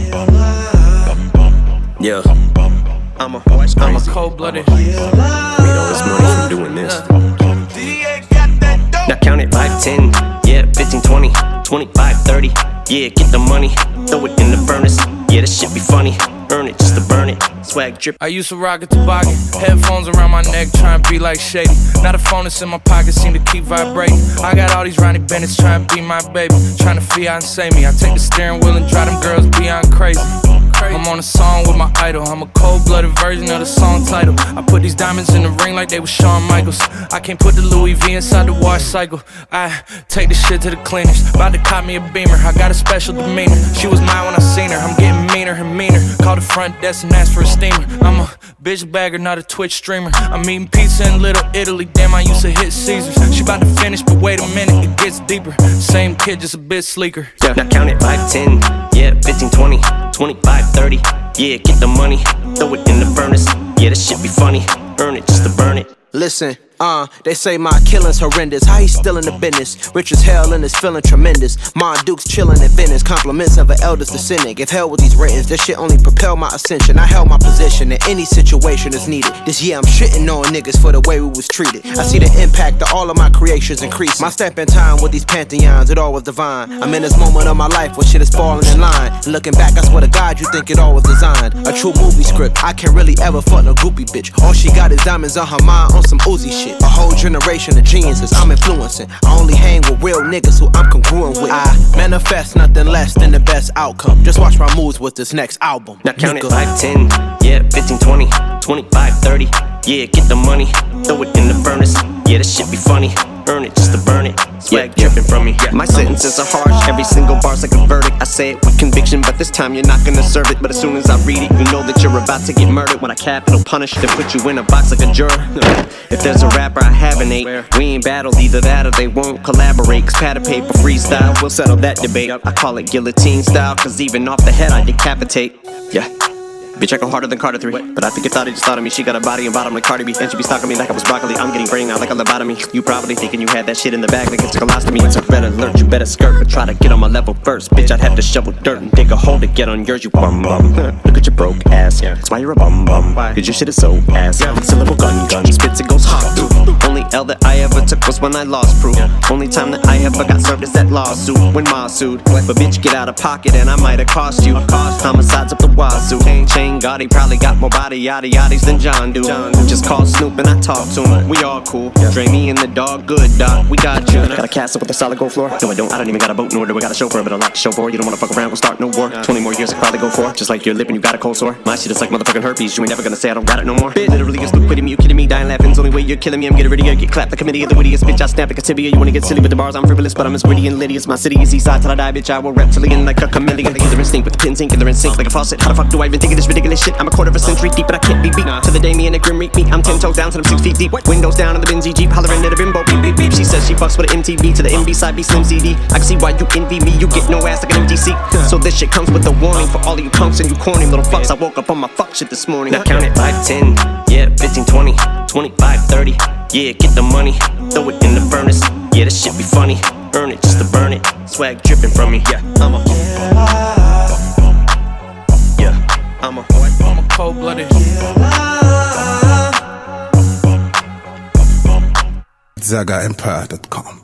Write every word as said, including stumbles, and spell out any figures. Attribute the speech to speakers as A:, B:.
A: Yeah, I'm a, I'm a cold-blooded. Made all this money from doing this. Now count it, five, ten, yeah, fifteen, twenty, twenty-five, thirty. Yeah, get the money, throw it in the furnace. Yeah, this shit be funny, earn it just to burn it. Swag drip.
B: I used to rock a toboggan, headphones around my neck, trying to be like Shady. Now the phone that's in my pocket seem to keep vibrating. I got all these Ronnie Bennett's trying to be my baby, trying to fiance me. I take the steering wheel and drive them girls beyond crazy. I'm on a song with my idol. I'm a cold-blooded version of the song title. I put these diamonds in the ring like they were Shawn Michaels. I can't put the Louis V inside the wash cycle. I take the shit to the cleaners. About to cop me a Beamer. I got a special demeanor. She was mine when I seen her. I'm getting meaner and meaner. Call the front desk and ask for a steamer. I'm a bitch bagger, not a Twitch streamer. I'm eating pizza in Little Italy. Damn, I used to hit Caesars. She about to finish, but wait a minute, it gets deeper. Same kid, just a bit sleeker.
A: Yeah. Now count it, five, ten, yeah, fifteen, twenty, twenty-five, thirty. Yeah, get the money, throw it in the furnace. Yeah, this shit be funny, earn it just to burn it.
C: Listen, uh, they say my killing's horrendous. How he still in the business? Rich as hell and is feeling tremendous. Ma Duke's chillin' in Venice. Compliments of an eldest descendant. Give hell with these ratings. This shit only propel my ascension. I held my position in any situation is needed. This year I'm shitting on niggas for the way we was treated. I see the impact of all of my creations increase. My step in time with these pantheons, it all was divine. I'm in this moment of my life where shit is falling in line. And looking back, I swear to God, you think it all was designed. A true movie script. I can't really ever fuck no groupie bitch. All she got is diamonds on her mind on some Uzi shit. A whole generation of geniuses I'm influencing. I only hang with real niggas who I'm congruent with. I manifest nothing less than the best outcome. Just watch my moves with this next album.
A: Now count it, five, ten, yeah, fifteen, twenty, twenty-five, thirty. Yeah, get the money, throw it in the furnace. Yeah, this shit be funny, earn it just to burn it. Swag yeah, dripping from me. Yeah.
D: My sentences are harsh, every single bar's like a verdict. I say it with conviction, but this time you're not gonna serve it. But as soon as I read it, you know that you're about to get murdered. When I capital punish, then put you in a box like a juror. If there's a rapper I haven't ate, we ain't battled either that or they won't collaborate. Cause pad of paper freestyle, we'll settle that debate. I call it guillotine style, cause even off the head I decapitate. Yeah. Bitch, I go harder than Carter three. But I think you thought he just thought of me. She got a body and bottom like Cardi B. And she be stalking me like I was broccoli. I'm getting brain out like a lobotomy. You probably thinking you had that shit in the bag like it's a colostomy. It's a red alert, you better skirt. But try to get on my level first. Bitch, I'd have to shovel dirt and dig a hole to get on yours, you bum bum. Look at your broke ass. That's why you're a bum bum. Cause your shit is so ass. Syllable gun gun. Spits it goes hot through. Only L that I ever took was when I lost proof. Only time that I ever got served is that lawsuit when Ma sued. But bitch, get out of pocket and I might have cost you. Homicides up the wazoo. Chain Gotti probably got more body yada yaddies than John do. Just call Snoop and I talk to him. We all cool. Dre me and the dog, good dog. We got you. Got a castle with a solid gold floor. No, I don't. I don't even got a boat nor do I got a chauffeur, but a lot to show for. You don't wanna fuck around, we'll start no war. Twenty more years I could probably go for. Just like your lip and you got a cold sore. My shit is like motherfucking herpes. You ain't never gonna say I don't got it no more. Bitch, literally you're stupid me. You kidding me? Dying laughing's only way you're killing me. I'm getting ready to get clapped. The committee of the wittiest bitch. I snap like a tibia. You wanna get silly with the bars? I'm frivolous, but I'm as gritty and litty as my city is east side till I die, bitch. I will reptilian like a chameleon. Killer instinct with the pins ink, killer in sync like a faucet. How the fuck do I even think of this ridiculous shit? I'm a quarter of a century deep, but I can't be beat. To the day me and the grim reap me, I'm ten toes down till I'm six feet deep. Windows down in the Benzie Jeep, hollering at a bimbo, beep beep beep. She says she fucks with an M T V to the M B side, be Slim C D. I can see why you envy me, you get no ass like an M T C. So this shit comes with a warning for all of you punks and you corny little fucks. I woke up on my fuck shit this morning.
A: Now count it, five, ten, yeah, fifteen, twenty, twenty-five, thirty. Yeah, get the money, throw it in the furnace. Yeah, this shit be funny, earn it just to burn it. Swag dripping from me, yeah, I'm a Yeah, I'm a
B: I'm a cold-blooded.
E: Zaga Empire dot com